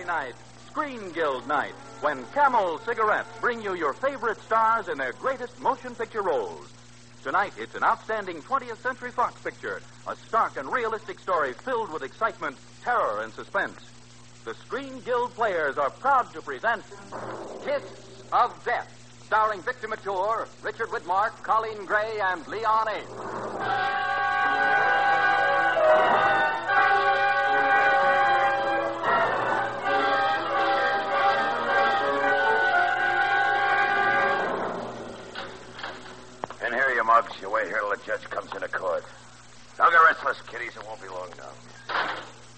night, Screen Guild night, when Camel cigarettes bring you your favorite stars in their greatest motion picture roles. Tonight, it's an outstanding 20th Century Fox picture, a stark and realistic story filled with excitement, terror, and suspense. The Screen Guild players are proud to present Kiss of Death, starring Victor Mature, Richard Widmark, Colleen Gray, and Leon Ames. Muggs, you wait here till the judge comes into court. Don't get restless, kiddies. It won't be long now.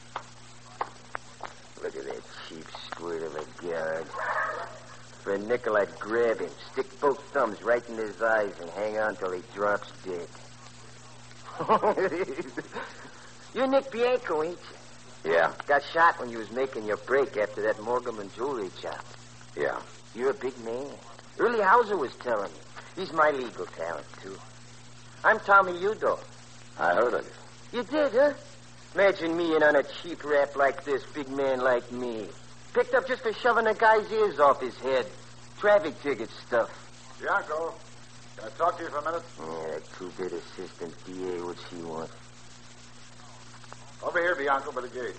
Look at that cheap squirt of a guard. For a nickel, I'd grab him, stick both thumbs right in his eyes, and hang on till he drops dead. You're Nick Bianco, ain't you? Yeah. Got shot when you was making your break after that Morgan jewelry shop. Yeah. You're a big man. Early Hauser was telling me. He's my legal talent, too. I'm Tommy Udo. I heard of you. You did, huh? Imagine me in on a cheap rap like this, big man like me. Picked up just for shoving a guy's ears off his head. Traffic ticket stuff. Bianco, can I talk to you for a minute? Yeah, that two-bit assistant DA, what she want? Over here, Bianco, by the gate.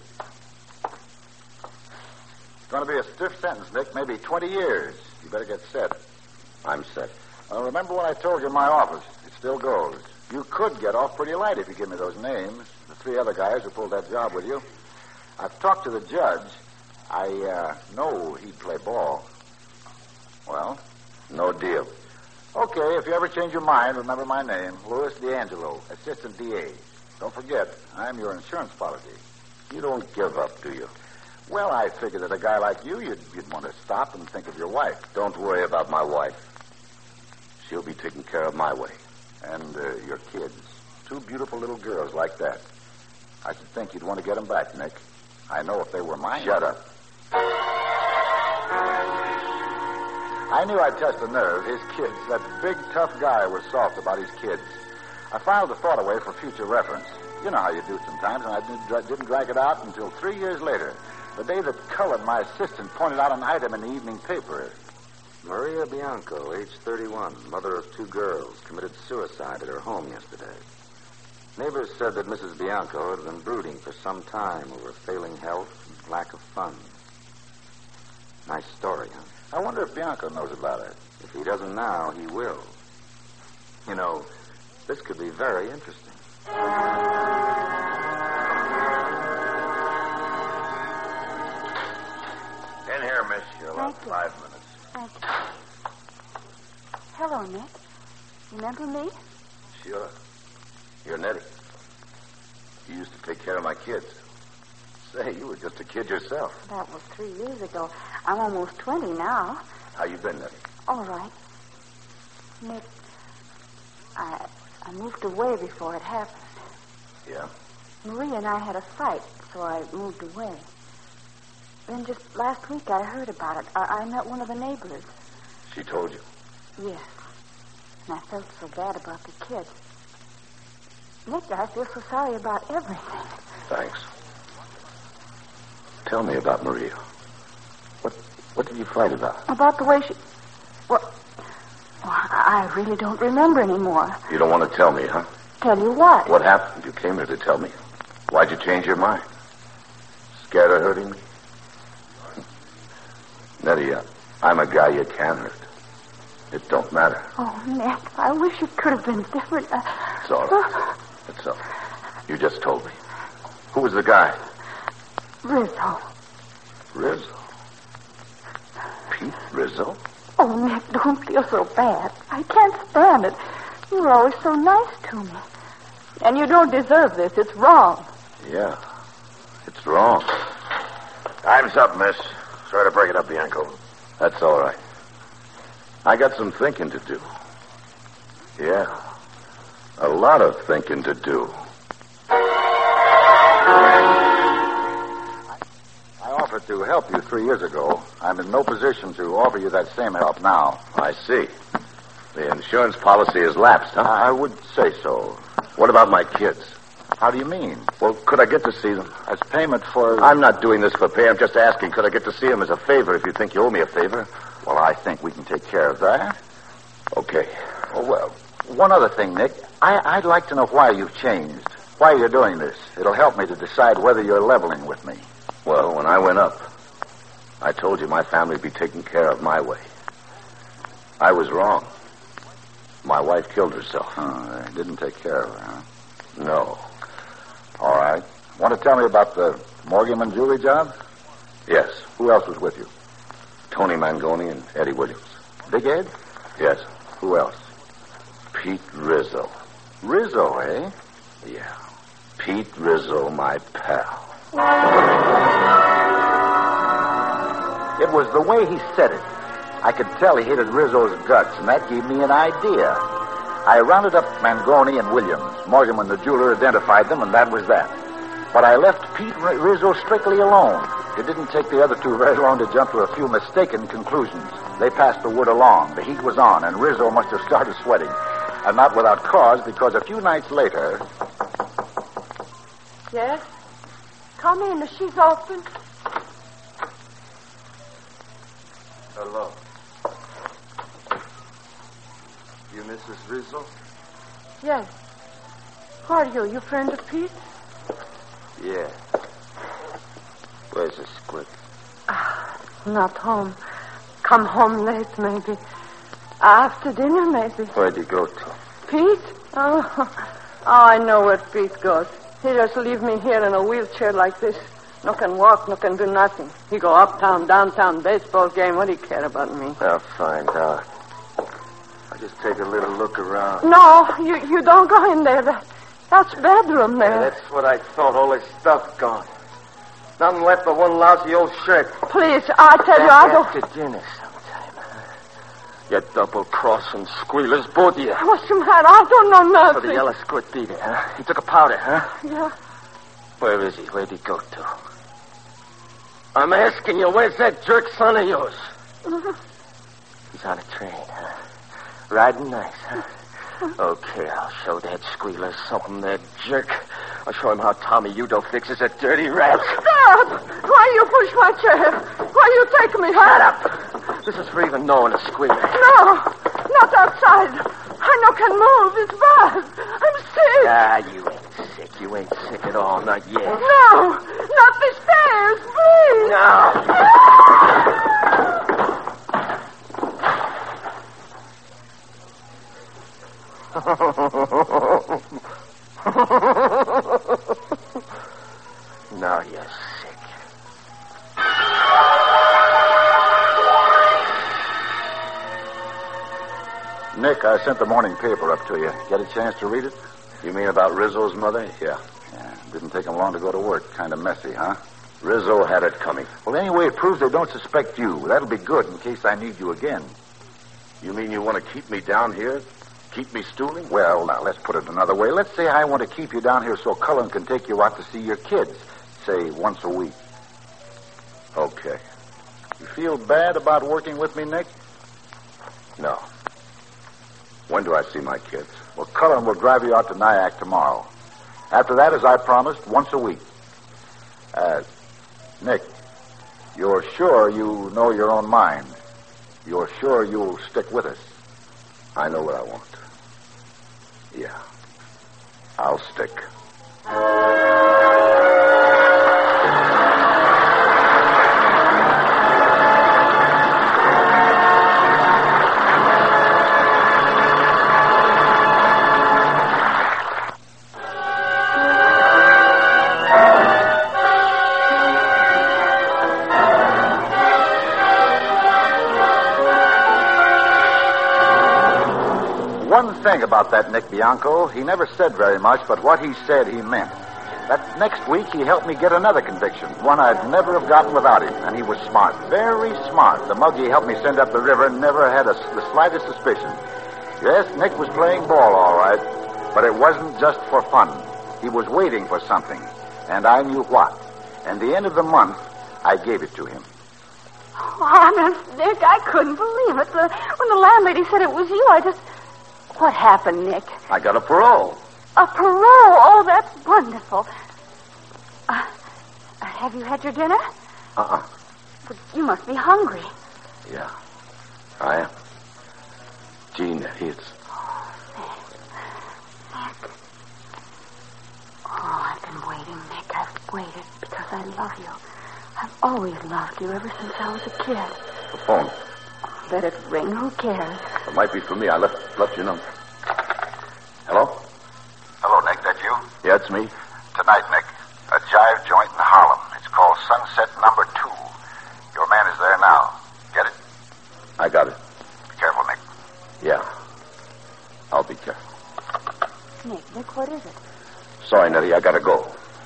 It's going to be a stiff sentence, Nick. Maybe 20 years. You better get set. I'm set. Remember what I told you in my office? It still goes. You could get off pretty light if you give me those names. The three other guys who pulled that job with you. I've talked to the judge. I know he'd play ball. Well? No deal. Okay, if you ever change your mind, remember my name. Louis D'Angelo, assistant DA. Don't forget, I'm your insurance policy. You don't give up, do you? Well, I figured that a guy like you, you'd want to stop and think of your wife. Don't worry about my wife. She'll be taken care of my way. And your kids. Two beautiful little girls like that. I should think you'd want to get them back, Nick. I know if they were mine. Shut up. I knew I'd test the nerve. His kids. That big, tough guy was soft about his kids. I filed the thought away for future reference. You know how you do sometimes, and I didn't drag it out until 3 years later. The day that Cullen, my assistant, pointed out an item in the evening paper. Maria Bianco, age 31, mother of two girls, committed suicide at her home yesterday. Neighbors said that Mrs. Bianco had been brooding for some time over failing health and lack of funds. Nice story, huh? I wonder if Bianco knows about it. If he doesn't now, he will. You know, this could be very interesting. In here, miss. You're allowed 5 minutes. Thank you. Hello, Nick. Remember me? Sure. You're Nettie. You used to take care of my kids. Say, you were just a kid yourself. That was 3 years ago. I'm almost 20 now. How you been, Nettie? All right. Nick, I moved away before it happened. Yeah? Maria and I had a fight, so I moved away. Then just last week I heard about it. I met one of the neighbors. She told you? Yes. And I felt so bad about the kids. Nick, I feel so sorry about everything. Thanks. Tell me about Maria. What did you fight about? About the way she... Well, I really don't remember anymore. You don't want to tell me, huh? Tell you what? What happened? You came here to tell me. Why'd you change your mind? Scared of hurting me? Nettie, I'm a guy you can hurt. It don't matter. Oh, Nick, I wish it could have been different. It's all right. It's all right. You just told me. Who was the guy? Rizzo. Rizzo? Pete Rizzo? Oh, Nick, don't feel so bad. I can't stand it. You were always so nice to me. And you don't deserve this. It's wrong. Yeah. It's wrong. Time's up, miss. Sorry to break it up, Bianco. That's all right. I got some thinking to do. Yeah. A lot of thinking to do. I offered to help you 3 years ago. I'm in no position to offer you that same help now. I see. The insurance policy has lapsed, huh? I would say so. What about my kids? How do you mean? Well, could I get to see them? As payment for... I'm not doing this for pay. I'm just asking, could I get to see them as a favor if you think you owe me a favor? Well, I think we can take care of that. Okay. Oh, well, one other thing, Nick. I'd like to know why you've changed. Why you're doing this. It'll help me to decide whether you're leveling with me. Well, when I went up, I told you my family would be taken care of my way. I was wrong. My wife killed herself. Oh, they didn't take care of her, huh? No. All right. Want to tell me about the Morgan and Julie job? Yes. Who else was with you? Tony Mangoni and Eddie Williams. Big Ed? Yes. Who else? Pete Rizzo. Rizzo, eh? Yeah. Pete Rizzo, my pal. It was the way he said it. I could tell he hated Rizzo's guts, and that gave me an idea. I rounded up Mangoni and Williams. Morgan and the jeweler identified them, and that was that. But I left Pete Rizzo strictly alone. It didn't take the other two very long to jump to a few mistaken conclusions. They passed the word along. The heat was on, and Rizzo must have started sweating. And not without cause, because a few nights later... Yes? Come in. She's open. Hello. You Mrs. Rizzo? Yes. Who are you? You friend of Pete? Yeah. Where's the squid? Not home. Come home late, maybe. After dinner, maybe. Where'd you go to? Pete? Oh, I know where Pete goes. He just leave me here in a wheelchair like this. No can walk, no can do nothing. He go uptown, downtown, baseball game. What do he care about me? I'll find out. I'll just take a little look around. No, you don't go in there. That's bedroom there. Yeah, that's what I thought. All this stuff gone. Nothing left but one lousy old shirt. Please, I tell you, I'll go... After dinner sometime, huh? You double-crossing squealers, both of you. What's the matter? I don't know So nothing. the yellow squid beat it, huh? He took a powder, huh? Yeah. Where is he? Where'd he go to? I'm asking you, where's that jerk son of yours? He's on a train, huh? Riding nice, huh? Okay, I'll show that squealer something, that jerk. I'll show him how Tommy Udo fixes a dirty rat. Stop! Why you push my chair? Why you take me? Shut up! This is for even knowing a squealer. No, not outside. I no can move. It's bad. I'm sick. Ah, you ain't sick. You ain't sick at all, not yet. No, not the stairs, please. No. Now you're sick. Nick, I sent the morning paper up to you. Get a chance to read it? You mean about Rizzo's mother? Yeah. Didn't take him long to go to work. Kind of messy, huh? Rizzo had it coming. Well, anyway, it proves they don't suspect you. That'll be good in case I need you again. You mean you want to keep me down here? Keep me stooling? Well, now, let's put it another way. Let's say I want to keep you down here so Cullen can take you out to see your kids, say, once a week. Okay. You feel bad about working with me, Nick? No. When do I see my kids? Well, Cullen will drive you out to Nyack tomorrow. After that, as I promised, once a week. Nick, you're sure you know your own mind? You're sure you'll stick with us? I know what I want. Yeah. I'll stick. One thing about that Nick Bianco, he never said very much, but what he said, he meant. That next week, he helped me get another conviction, one I'd never have gotten without him, and he was smart, very smart. The mug he helped me send up the river never had the slightest suspicion. Yes, Nick was playing ball, all right, but it wasn't just for fun. He was waiting for something, and I knew what. And the end of the month, I gave it to him. Honest, Nick, I couldn't believe it. When the landlady said it was you, I just... What happened, Nick? I got a parole. A parole. Oh, that's wonderful. Have you had your dinner? Uh-uh. But you must be hungry. Yeah, I am. Gee, Nettie, it's... Nick. Oh, I've been waiting, Nick. I've waited because I love you. I've always loved you ever since I was a kid. The phone. Let it ring. Who cares? It might be for me. I left your number. Hello? Hello, Nick. That you? Yeah, it's me. Tonight, Nick, a jive joint in Harlem. It's called Sunset Number 2. Your man is there now. Get it? I got it. Be careful, Nick. Yeah. I'll be careful. Nick, what is it? Sorry, Nettie. I gotta go.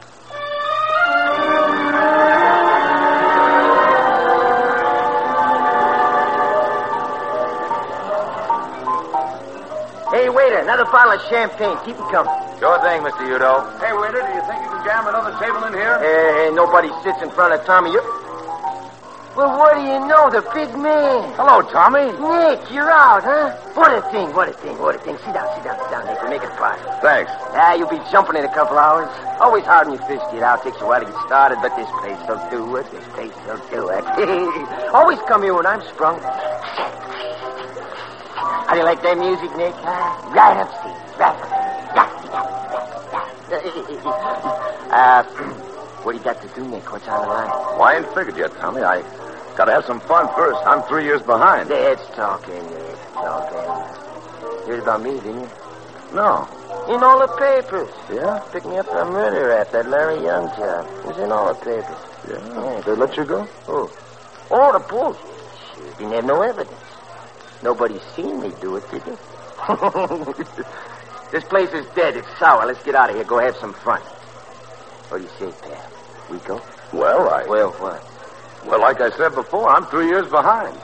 Hey, waiter, another bottle of champagne. Keep it coming. Sure thing, Mr. Udo. Hey, waiter, do you think you can jam another table in here? Hey, nobody sits in front of Tommy. Well, what do you know? The big man. Hello, Tommy. Nick, you're out, huh? What a thing. Sit down, Nick. We're making a party. Thanks. You'll be jumping in a couple hours. Always hard when you first get out. Takes a while to get started, but this place will do it. Always come here when I'm sprung. How do you like that music, Nick? Huh? Right up, Steve. Right up. What do you got to do, Nick? What's on the line? Well, I ain't figured yet, Tommy. I gotta have some fun first. I'm 3 years behind. It's talking, Nick. Talking. You heard about me, didn't you? No. In all the papers. Yeah? Picked me up for a murder rap, that Larry Young job. It was in all the papers. Yeah. They let you go? Oh. Oh, the bullshit. Shit. Didn't have no evidence. Nobody's seen me do it, did you? This place is dead. It's sour. Let's get out of here. Go have some fun. What do you say, pal? We go? Well, Well, what? Well, like I said before, I'm 3 years behind.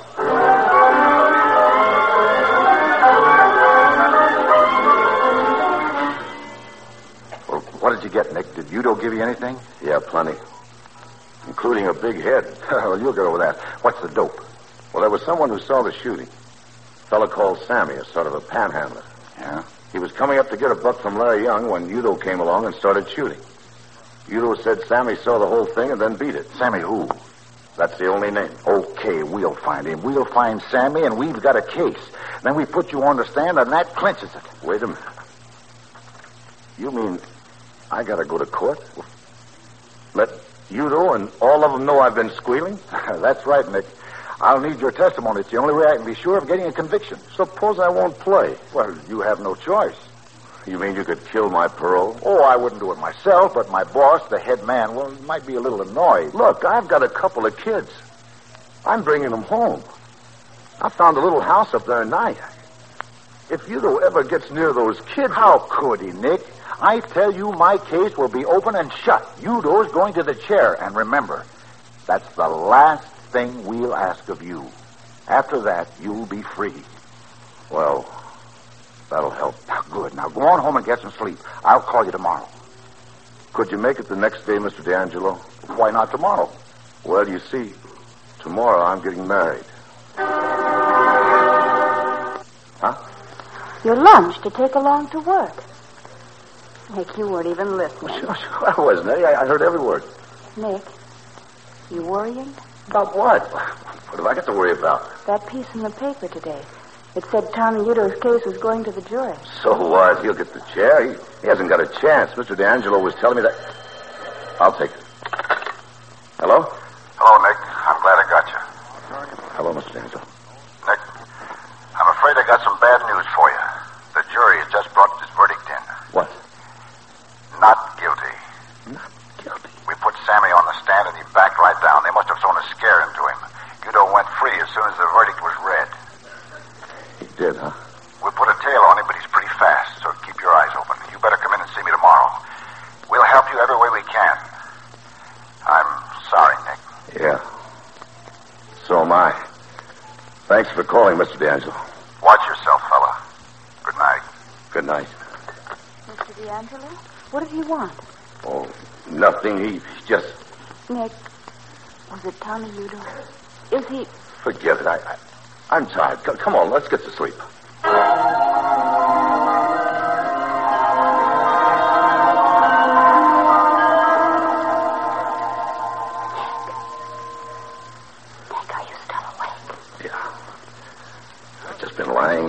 Well, what did you get, Nick? Did Udo give you anything? Yeah, plenty. Including a big head. Well, you'll get over that. What's the dope? Well, there was someone who saw the shooting. A fellow called Sammy, a sort of a panhandler. Yeah? He was coming up to get a buck from Larry Young when Udo came along and started shooting. Udo said Sammy saw the whole thing and then beat it. Sammy who? That's the only name. Okay, we'll find him. We'll find Sammy, and we've got a case. Then we put you on the stand, and that clinches it. Wait a minute. You mean I gotta go to court? Let Udo and all of them know I've been squealing? That's right, Nick. I'll need your testimony. It's the only way I can be sure of getting a conviction. Suppose I won't play. Well, you have no choice. You mean you could kill my parole? Oh, I wouldn't do it myself, but my boss, the head man, well, he might be a little annoyed. Look, I've got a couple of kids. I'm bringing them home. I found a little house up there night. If Udo ever gets near those kids... How could he, Nick? I tell you, my case will be open and shut. Udo's going to the chair. And remember, that's the last thing we'll ask of you. After that, you'll be free. Well, that'll help. Good. Now, go on home and get some sleep. I'll call you tomorrow. Could you make it the next day, Mr. D'Angelo? Why not tomorrow? Well, you see, tomorrow I'm getting married. Huh? Your lunch to take along to work. Nick, you weren't even listening. Sure, I wasn't. I heard every word. Nick, you worrying? About what? What have I got to worry about? That piece in the paper today. It said Tommy Udo's case was going to the jury. So what? He'll get the chair. He hasn't got a chance. Mr. D'Angelo was telling me that... I'll take it. Hello? Hello, Nick. I'm glad I got you. Hello, Mr. D'Angelo. Nick, I'm afraid I got some bad news for you. The jury has just brought this verdict in. What? Not guilty. Not guilty? We put Sammy on the stand and he backed right down. They must have thrown a scare into him. Udo went free as soon as the verdict was read. He did, huh? We put a tail on him, but he's pretty fast, so keep your eyes open. You better come in and see me tomorrow. We'll help you every way we can. I'm sorry, Nick. Yeah. So am I. Thanks for calling, Mr. D'Angelo. Watch yourself, fella. Good night. Good night. Mr. D'Angelo, what did he want? Oh, nothing. He just... Nick, was it Tommy Udo? Is he... Forget it. I'm tired. Come on, let's get to sleep.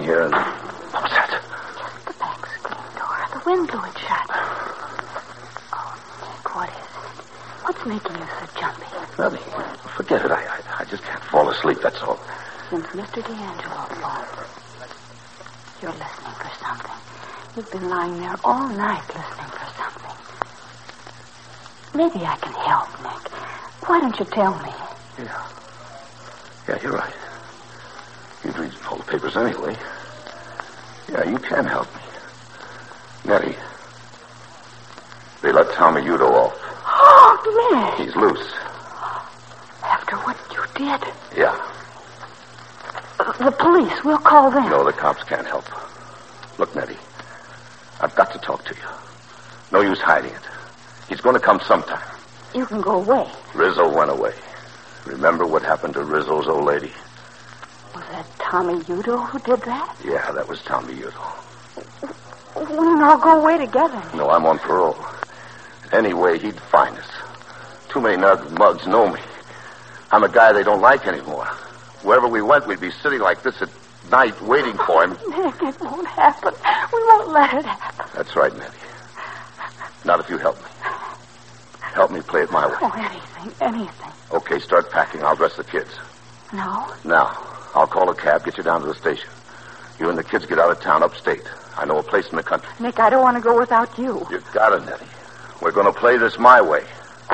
here and... What was that? Just the back screen door. The wind blew it shut. Oh, Nick, what is it? What's making you so jumpy? Nothing. Forget it. I just can't fall asleep, that's all. Since Mr. D'Angelo phoned, you're listening for something. You've been lying there all night listening for something. Maybe I can help, Nick. Why don't you tell me? Yeah, you're right. You'd read all the papers anyway. Yeah, you can help me. Nettie, they let Tommy Udo off. Oh, Nick! He's loose. After what you did? Yeah. The police, we'll call them. No, the cops can't help. Look, Nettie, I've got to talk to you. No use hiding it. He's going to come sometime. You can go away. Rizzo went away. Remember what happened to Rizzo's old lady? Was that Tommy Udo who did that? Yeah, that was Tommy Udo. We can all go away together. No, I'm on parole. Anyway, he'd find us. Too many mugs know me. I'm a guy they don't like anymore. Wherever we went, we'd be sitting like this at night waiting for him. Nick, it won't happen. We won't let it happen. That's right, Nettie. Not if you help me. Help me play it my way. Oh, anything. Okay, start packing. I'll dress the kids. No? Now, I'll call a cab, get you down to the station. You and the kids get out of town upstate. I know a place in the country. Nick, I don't want to go without you. You got it, Nettie. We're going to play this my way.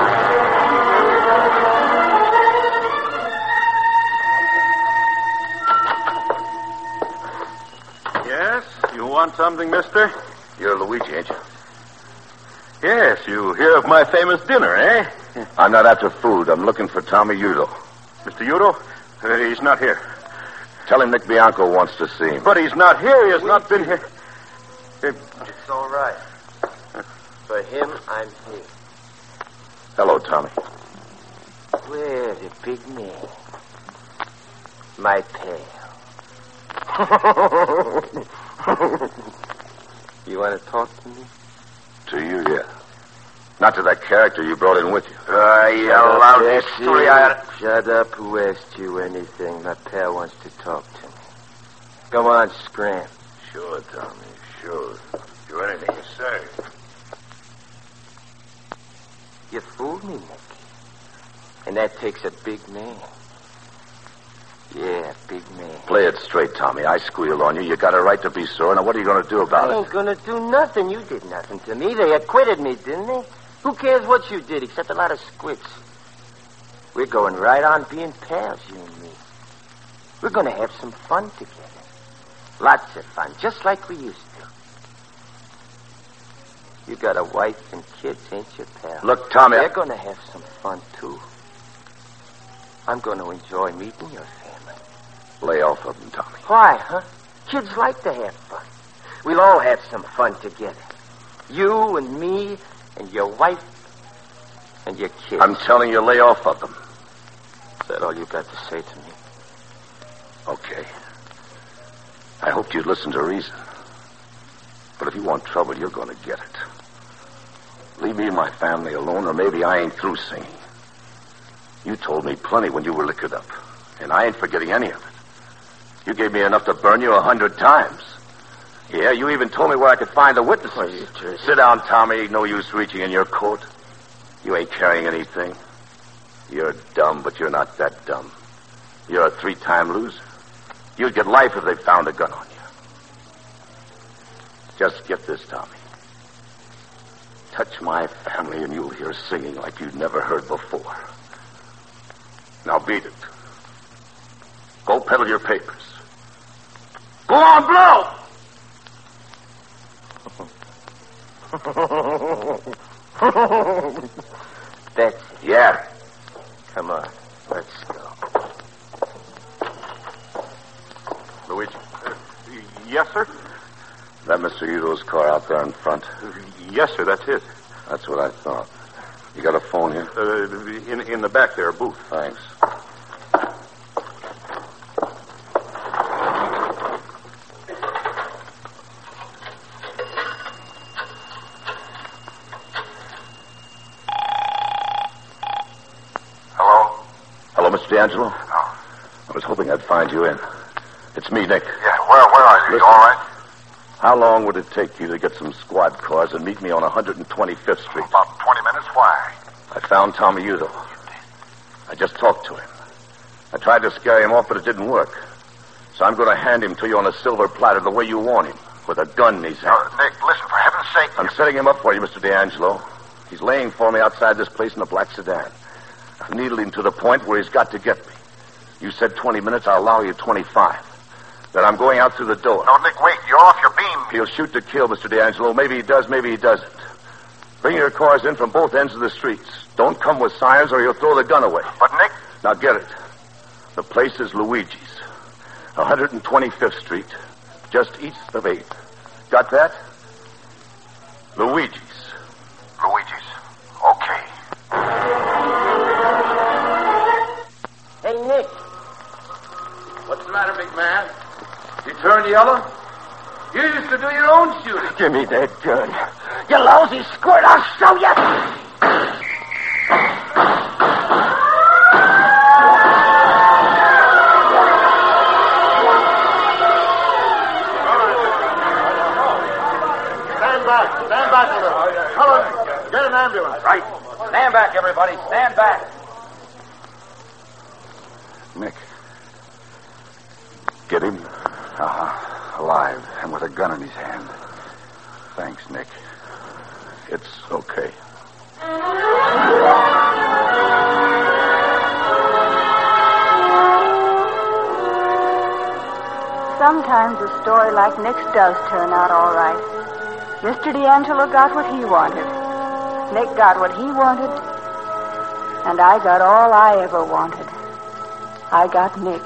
Yes? You want something, mister? You're Luigi, ain't you? Yes, you hear of my famous dinner, eh? I'm not after food. I'm looking for Tommy Udo. Mr. Udo? He's not here. Tell him Nick Bianco wants to see him. But he's not here. He has not been here. It's all right. For him, I'm here. Hello, Tommy. Where's the big man? My pal. You want to talk to me? To you, yeah. Not to that character you brought in with you. You lousy story. Shut up. Who asked you anything? My pal wants to talk to me. Come on, scram. Sure, Tommy, sure. Do anything you say. You fooled me, Nick. And that takes a big man. Yeah, big man. Play it straight, Tommy. I squealed on you. You got a right to be sore. Now, what are you going to do about I it? ain't gonna do nothing. You did nothing to me. They acquitted me, didn't they? Who cares what you did, except a lot of squibs? We're going right on being pals, you and me. We're gonna have some fun together. Lots of fun, just like we used to. You got a wife and kids, ain't you, pal? Look, Tommy... They're gonna have some fun, too. I'm gonna enjoy meeting your family. Lay off of them, Tommy. Why, huh? Kids like to have fun. We'll all have some fun together. You and me and your wife and your kids. I'm telling you, lay off of them. Is that all you got to say to me? Okay. I hoped you'd listen to reason. But if you want trouble, you're going to get it. Leave me and my family alone, or maybe I ain't through singing. You told me plenty when you were liquored up, and I ain't forgetting any of it. You gave me enough to burn you 100 times. Yeah, you even told me where I could find the witnesses. Sit down, Tommy. No use reaching in your coat. You ain't carrying anything. You're dumb, but you're not that dumb. You're a 3-time loser. You'd get life if they found a gun on you. Just get this, Tommy. Touch my family and you'll hear singing like you'd never heard before. Now beat it. Go peddle your papers. Go on, blow! That's it. Yeah. Come on, let's go. Luigi. Yes, sir? That Mr. Udo's car out there in front? Yes, sir, that's it. That's what I thought. You got a phone here? In the back there, a booth. Thanks. Hello? Hello, Mr. D'Angelo? Oh. I was hoping I'd find you in. It's me, Nick. Yeah, Where are you? You all right? How long would it take you to get some squad cars and meet me on 125th Street? About 20 minutes. Why? I found Tommy Udo. I just talked to him. I tried to scare him off, but it didn't work. So I'm going to hand him to you on a silver platter the way you want him, with a gun in his hand. Nick, listen, for heaven's sake. I'm setting him up for you, Mr. D'Angelo. He's laying for me outside this place in a black sedan. I've needled him to the point where he's got to get me. You said 20 minutes, I'll allow you 25. Then I'm going out through the door. No, Nick, wait. You're off your beam. He'll shoot to kill, Mr. D'Angelo. Maybe he does, maybe he doesn't. Bring your cars in from both ends of the streets. Don't come with sirens or he'll throw the gun away. But, Nick... Now get it. The place is Luigi's. 125th Street, just east of 8th. Got that? Luigi's. Luigi's. Okay. Hey, Nick. What's the matter, big man? You turned yellow? You used to do your own shooting. Give me that gun. You lousy squirt, I'll show you. Stand back a little. Cullen, get an ambulance. Right. Stand back, everybody. Stand back. Nick. Get him? Alive, and with a gun in his hand. Thanks, Nick. It's okay. Sometimes a story like Nick's does turn out all right. Mr. D'Angelo got what he wanted. Nick got what he wanted. And I got all I ever wanted. I got Nick.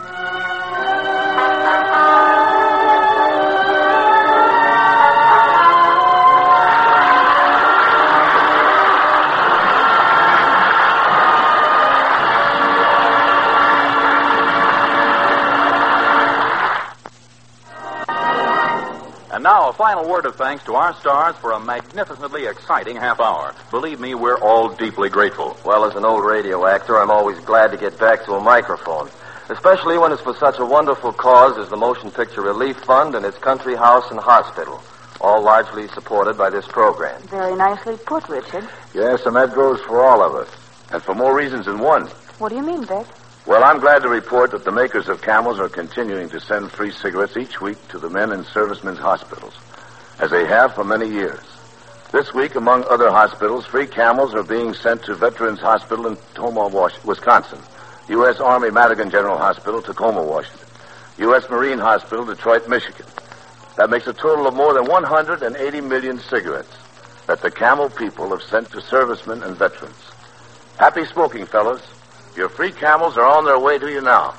And now, a final word of thanks to our stars for a magnificently exciting half hour. Believe me, we're all deeply grateful. Well, as an old radio actor, I'm always glad to get back to a microphone, especially when it's for such a wonderful cause as the Motion Picture Relief Fund and its country house and hospital, all largely supported by this program. Very nicely put, Richard. Yes, and that goes for all of us. And for more reasons than one. What do you mean, Beck? Well, I'm glad to report that the makers of Camels are continuing to send free cigarettes each week to the men in servicemen's hospitals, as they have for many years. This week, among other hospitals, free Camels are being sent to Veterans Hospital in Tacoma, Wisconsin, U.S. Army Madigan General Hospital, Tacoma, Washington, U.S. Marine Hospital, Detroit, Michigan. That makes a total of more than 180 million cigarettes that the Camel people have sent to servicemen and veterans. Happy smoking, fellas. Your free Camels are on their way to you now.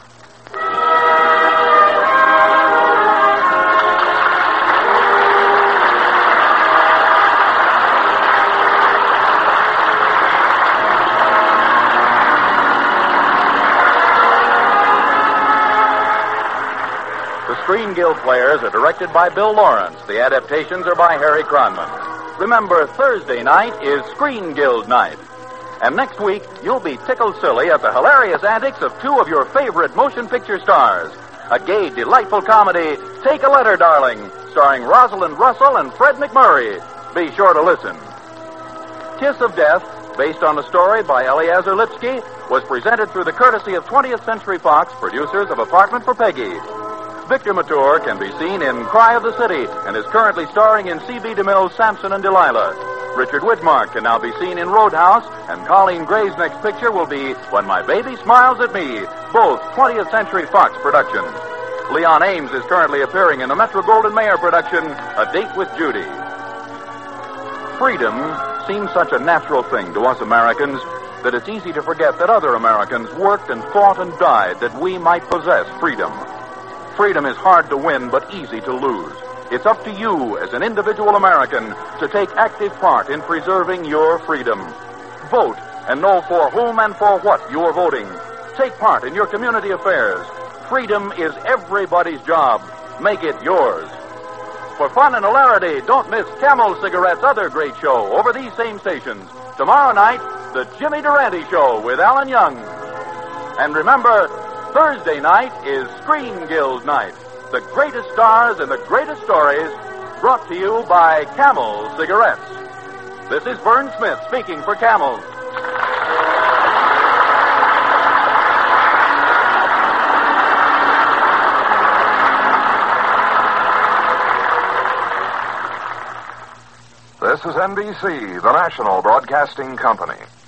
The Screen Guild Players are directed by Bill Lawrence. The adaptations are by Harry Kronman. Remember, Thursday night is Screen Guild night. And next week, you'll be tickled silly at the hilarious antics of two of your favorite motion picture stars. A gay, delightful comedy, Take a Letter, Darling, starring Rosalind Russell and Fred McMurray. Be sure to listen. Kiss of Death, based on a story by Eliezer Lipsky, was presented through the courtesy of 20th Century Fox, producers of Apartment for Peggy. Victor Mature can be seen in Cry of the City and is currently starring in C.B. DeMille's Samson and Delilah. Richard Widmark can now be seen in Roadhouse, and Colleen Gray's next picture will be When My Baby Smiles at Me, both 20th Century Fox productions. Leon Ames is currently appearing in the Metro-Goldwyn-Mayer production, A Date with Judy. Freedom seems such a natural thing to us Americans that it's easy to forget that other Americans worked and fought and died that we might possess freedom. Freedom is hard to win, but easy to lose. It's up to you, as an individual American, to take active part in preserving your freedom. Vote and know for whom and for what you're voting. Take part in your community affairs. Freedom is everybody's job. Make it yours. For fun and hilarity, don't miss Camel Cigarette's other great show over these same stations. Tomorrow night, The Jimmy Durante Show with Alan Young. And remember, Thursday night is Screen Guild night. the greatest stars and the greatest stories, brought to you by Camel Cigarettes. This is Vern Smith speaking for Camel. This is NBC, the national broadcasting company.